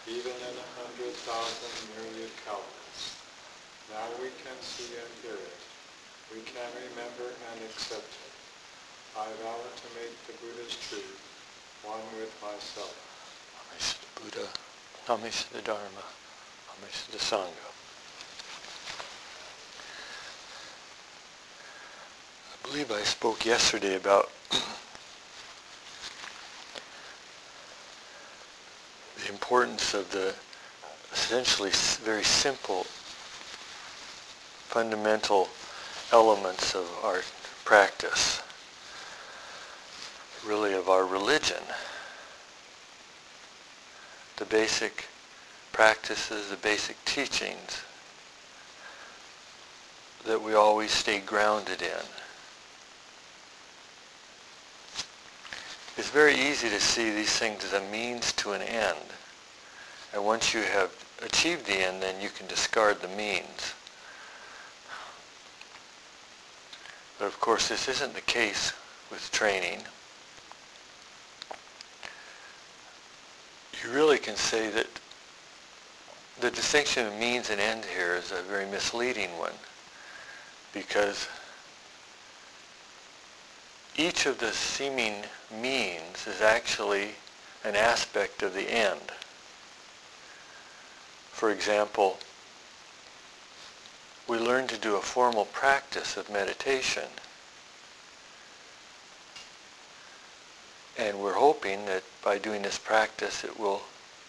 even in 100,000 myriad calories. Now we can see and hear it. We can remember and accept it. I vow to make the Buddha's truth one with myself. Homage to the Buddha, homage to the Dharma, homage to the Sangha. I believe I spoke yesterday about the importance of the essentially very simple, fundamental elements of our practice, really of our religion. The basic practices, the basic teachings that we always stay grounded in. It's very easy to see these things as a means to an end. And once you have achieved the end, then you can discard the means. But of course, this isn't the case with training. You really can say that the distinction of means and end here is a very misleading one, because each of the seeming means is actually an aspect of the end. For example, we learn to do a formal practice of meditation, and we're hoping that by doing this practice it will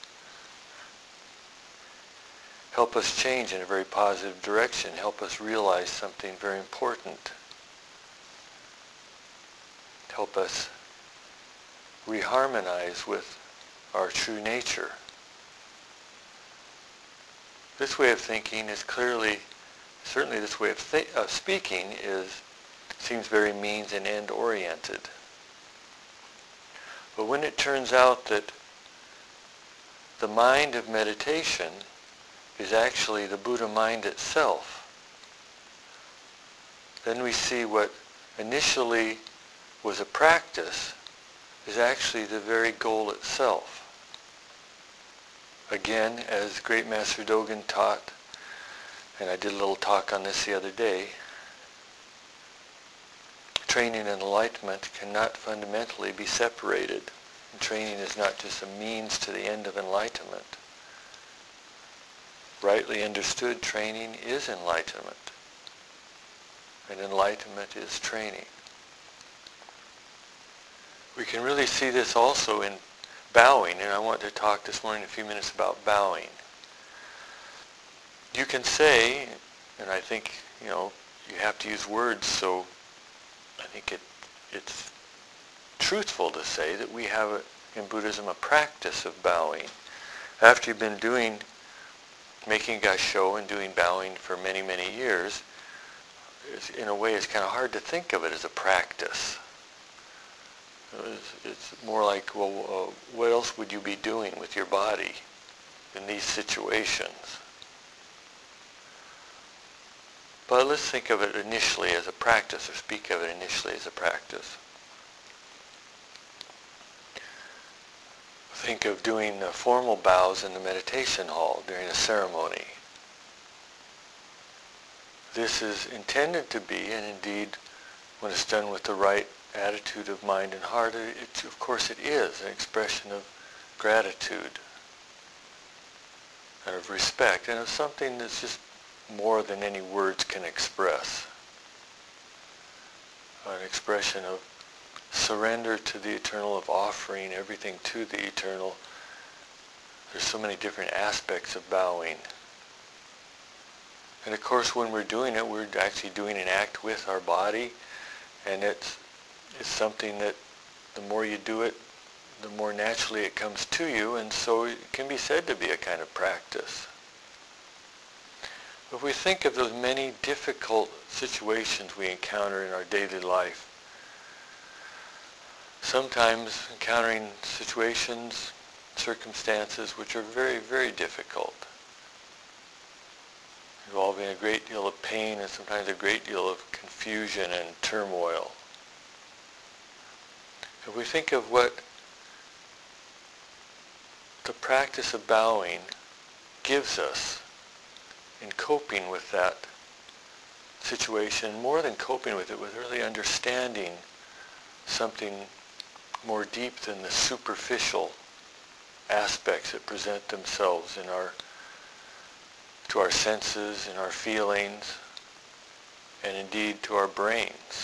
help us change in a very positive direction, help us realize something very important, help us reharmonize with our true nature. This way of thinking is clearly, certainly this way of speaking seems very means and end oriented. But when it turns out that the mind of meditation is actually the Buddha mind itself, then we see what initially was a practice is actually the very goal itself. Again, as Great Master Dogen taught, and I did a little talk on this the other day, training and enlightenment cannot fundamentally be separated. And training is not just a means to the end of enlightenment. Rightly understood, training is enlightenment, and enlightenment is training. We can really see this also in bowing, and I want to talk this morning a few minutes about bowing. You can say, and I think, you have to use words, so I think it's truthful to say that we have in Buddhism a practice of bowing. After you've been making gassho and doing bowing for many, many years, in a way it's kind of hard to think of it as a practice. It's more like, well, what else would you be doing with your body in these situations? But let's think of it initially as a practice, or speak of it initially as a practice. Think of doing formal bows in the meditation hall during a ceremony. This is intended to be, and indeed, when it's done with the right attitude of mind and heart, of course it is an expression of gratitude and of respect, and of something that's just more than any words can express. An expression of surrender to the eternal, of offering everything to the eternal. There's so many different aspects of bowing. And of course when we're doing it, we're actually doing an act with our body, and it's something that the more you do it, the more naturally it comes to you, and so it can be said to be a kind of practice. If we think of those many difficult situations we encounter in our daily life, sometimes encountering situations, circumstances which are very, very difficult, involving a great deal of pain and sometimes a great deal of confusion and turmoil. If we think of what the practice of bowing gives us in coping with that situation, more than coping with it, with really understanding something more deep than the superficial aspects that present themselves to our senses, in our feelings, and indeed to our brains.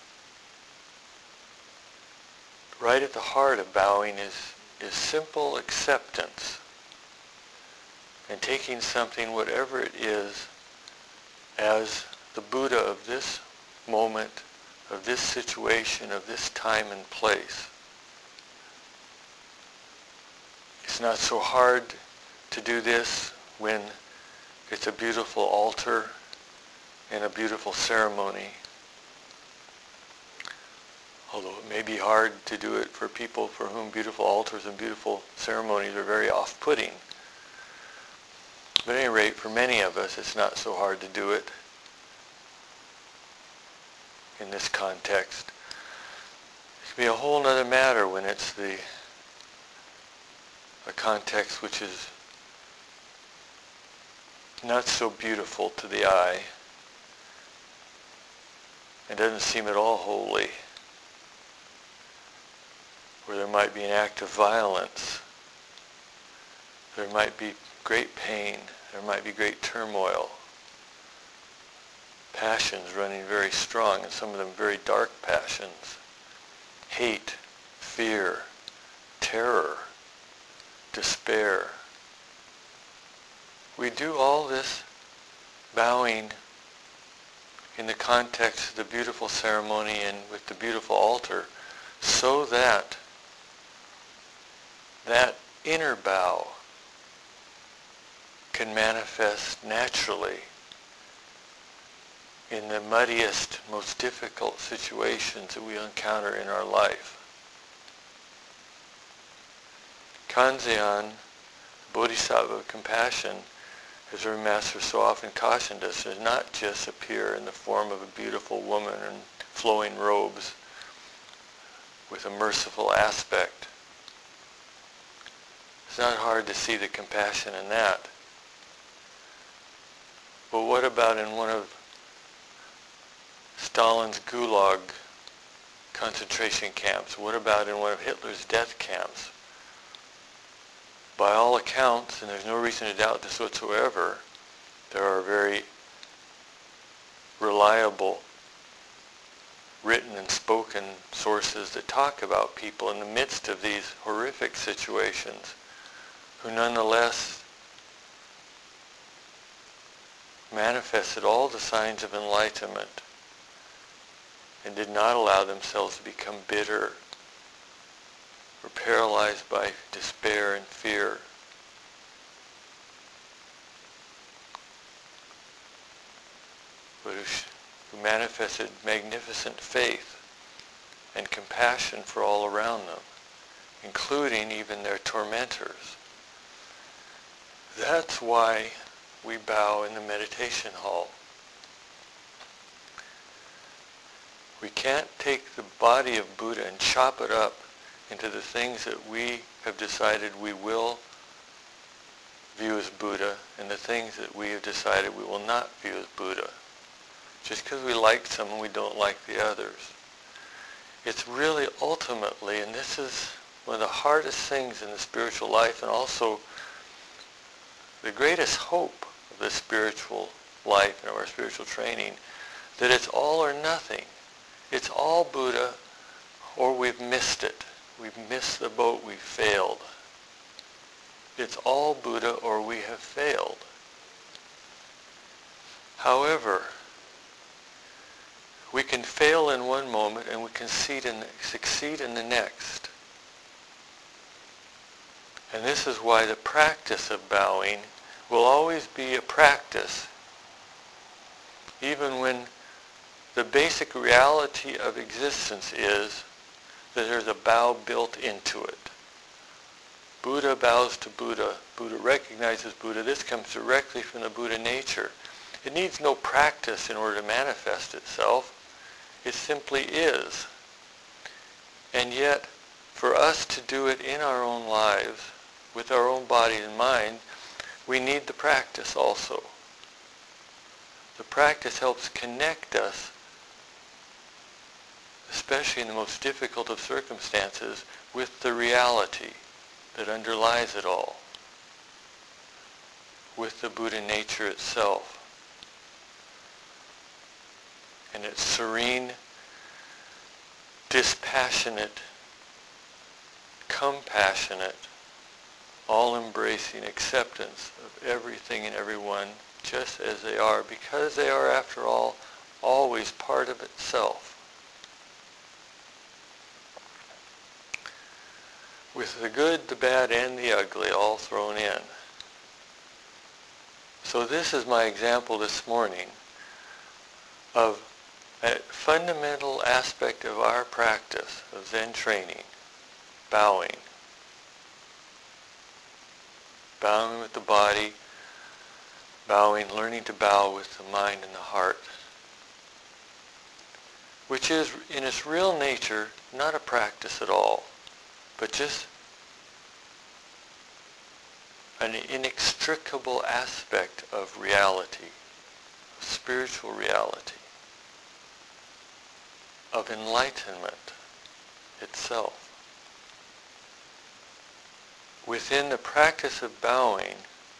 Right at the heart of bowing is simple acceptance and taking something, whatever it is, as the Buddha of this moment, of this situation, of this time and place. It's not so hard to do this when it's a beautiful altar and a beautiful ceremony. Although it may be hard to do it for people for whom beautiful altars and beautiful ceremonies are very off-putting. But at any rate, for many of us, it's not so hard to do it in this context. It can be a whole other matter when it's a context which is not so beautiful to the eye and doesn't seem at all holy, where there might be an act of violence, there might be great pain, there might be great turmoil, passions running very strong, and some of them very dark passions, hate, fear, terror, despair. We do all this bowing in the context of the beautiful ceremony and with the beautiful altar, so that that inner bow can manifest naturally in the muddiest, most difficult situations that we encounter in our life. Kanzeon, Bodhisattva of compassion, as our Master so often cautioned us, does not just appear in the form of a beautiful woman in flowing robes with a merciful aspect. It's not hard to see the compassion in that. But what about in one of Stalin's Gulag concentration camps? What about in one of Hitler's death camps? By all accounts, and there's no reason to doubt this whatsoever, there are very reliable written and spoken sources that talk about people in the midst of these horrific situations who nonetheless manifested all the signs of enlightenment and did not allow themselves to become bitter or paralyzed by despair and fear. But who manifested magnificent faith and compassion for all around them, including even their tormentors. That's why we bow in the meditation hall. We can't take the body of Buddha and chop it up into the things that we have decided we will view as Buddha and the things that we have decided we will not view as Buddha. Just because we like some and we don't like the others. It's really ultimately, and this is one of the hardest things in the spiritual life and also the greatest hope of the spiritual life and of our spiritual training, that it's all or nothing. It's all Buddha or we've missed it. We've missed the boat, we've failed. It's all Buddha or we have failed. However, we can fail in one moment and we can succeed in the next. And this is why the practice of bowing will always be a practice, even when the basic reality of existence is that there's a bow built into it. Buddha bows to Buddha. Buddha recognizes Buddha. This comes directly from the Buddha nature. It needs no practice in order to manifest itself. It simply is. And yet, for us to do it in our own lives, with our own body and mind, we need the practice also. The practice helps connect us, especially in the most difficult of circumstances, with the reality that underlies it all, with the Buddha nature itself, and its serene, dispassionate, compassionate, all-embracing acceptance of everything and everyone just as they are, because they are, after all, always part of itself. With the good, the bad, and the ugly all thrown in. So this is my example this morning of a fundamental aspect of our practice of Zen training, bowing. Bowing with the body, bowing, learning to bow with the mind and the heart, which is in its real nature not a practice at all, but just an inextricable aspect of reality, of spiritual reality, of enlightenment itself. Within the practice of bowing,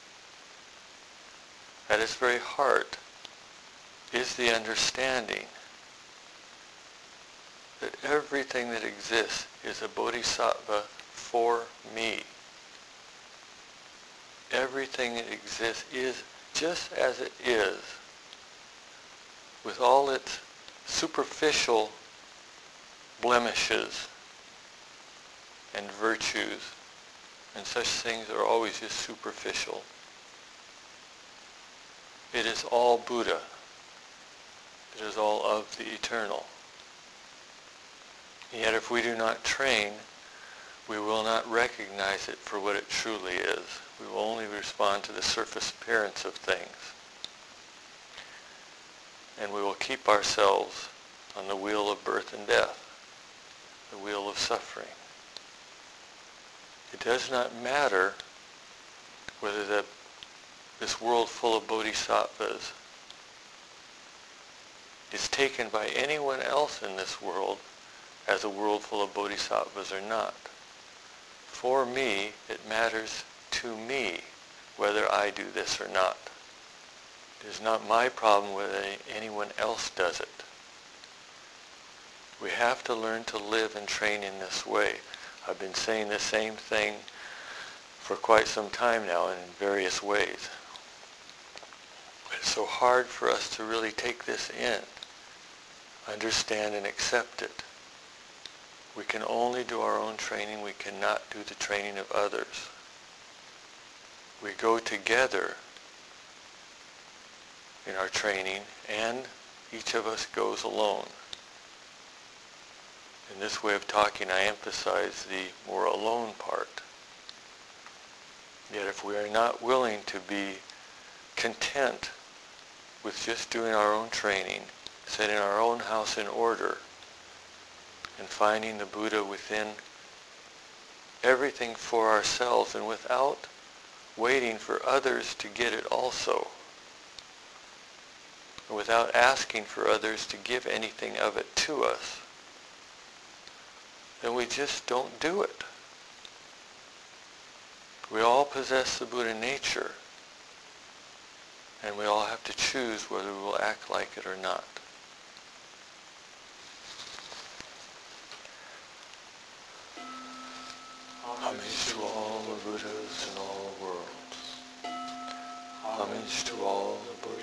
at its very heart, is the understanding that everything that exists is a bodhisattva for me. Everything that exists is just as it is, with all its superficial blemishes and virtues, and such things are always just superficial. It is all Buddha. It is all of the eternal. And yet if we do not train, we will not recognize it for what it truly is. We will only respond to the surface appearance of things. And we will keep ourselves on the wheel of birth and death, the wheel of suffering. It does not matter whether this world full of bodhisattvas is taken by anyone else in this world as a world full of bodhisattvas or not. For me, it matters to me whether I do this or not. It is not my problem whether anyone else does it. We have to learn to live and train in this way. I've been saying the same thing for quite some time now in various ways. But it's so hard for us to really take this in, understand and accept it. We can only do our own training. We cannot do the training of others. We go together in our training, and each of us goes alone. In this way of talking, I emphasize the more alone part. Yet if we are not willing to be content with just doing our own training, setting our own house in order, and finding the Buddha within everything for ourselves, and without waiting for others to get it also, and without asking for others to give anything of it to us, then we just don't do it. We all possess the Buddha nature, and we all have to choose whether we will act like it or not. Homage to all the Buddhas in all worlds. Homage to all the Buddhas